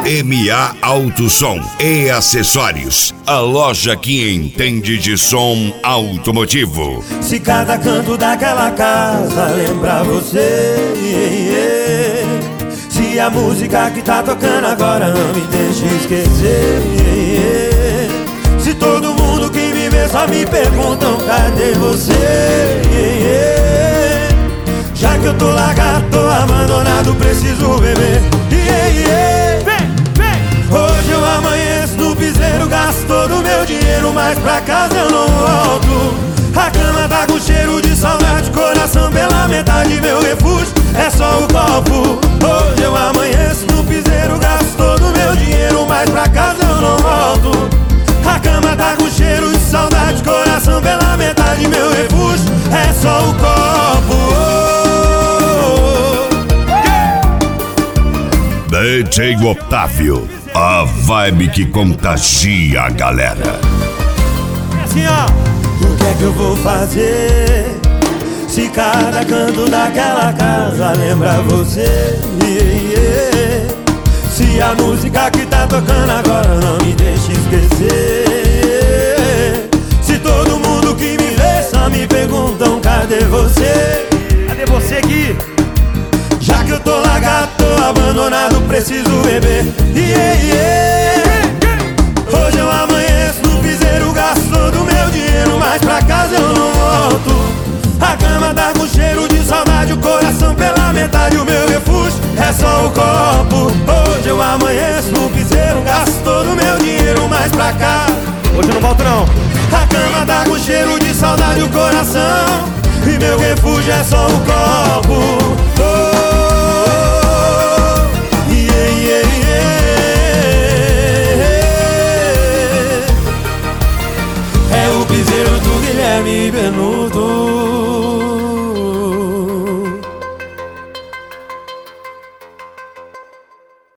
MA Auto Som e Acessórios, a loja que entende de som automotivo. Se cada canto daquela casa lembra você, se a música que tá tocando agora não me deixa esquecer, se todo mundo que me vê só me perguntam cadê você, já que eu tô largado, tô abandonado, preciso beber. Hoje eu amanheço no piseiro, gasto todo o meu dinheiro, mas pra casa eu não volto. A cama tá com cheiro de saudade, coração pela metade, meu refúgio é só o copo. Hoje eu amanheço no piseiro, gasto todo o meu dinheiro, mas pra casa eu não volto. A cama tá com cheiro de saudade, coração pela metade, meu refúgio é só o copo. DJ Otávio, a vibe que contagia a galera. Assim, ó. O que é que eu vou fazer se cada canto daquela casa lembra você, se a música que tá tocando agora não me deixa esquecer, se todo mundo que me vê só me perguntam cadê você? Cadê você aqui? Já que eu tô largado, tô abandonado, preciso beber. Hoje eu amanheço no piseiro, gasto todo o meu dinheiro, mas pra casa eu não volto. A cama tá com cheiro de saudade, o coração pela metade, o meu refúgio é só o copo. Hoje eu amanheço no piseiro, gasto todo o meu dinheiro, mas pra cá hoje eu não volto não. A cama tá com cheiro de saudade, o coração, e meu refúgio é só o copo. É o piseiro do Guilherme Benuto.